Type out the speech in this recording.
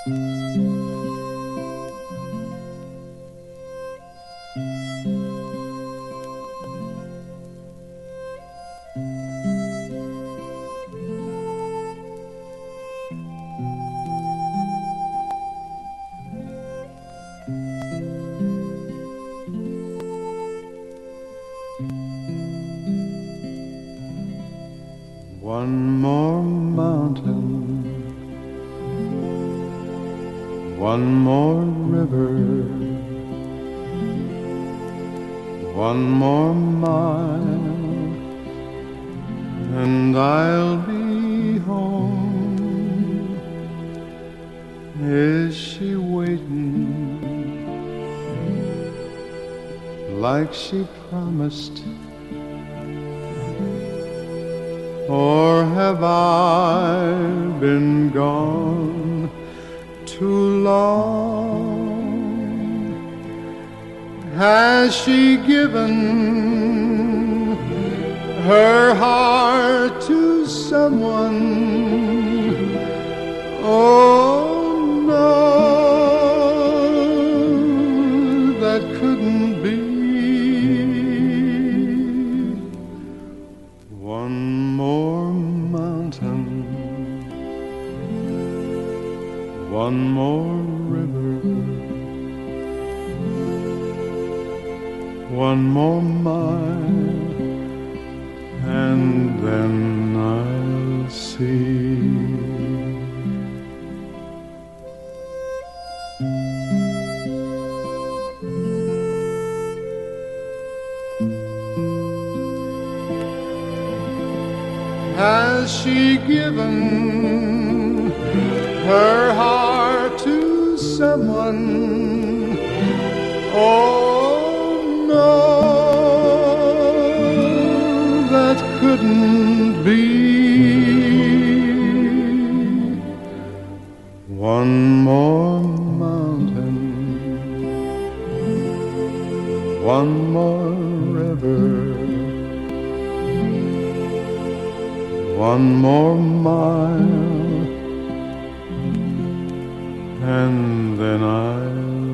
One more mountain, one more river, one more mile, and I'll be home. Is she waiting like she promised? Or have I been gone too long? Has she given her heart to someone? Oh no, that couldn't be. One more mountain, one more river, one more mile, and then I'll see. Has she given her heart to someone? Oh no, that couldn't be. One more mountain, one more river, one more mile, and then I'll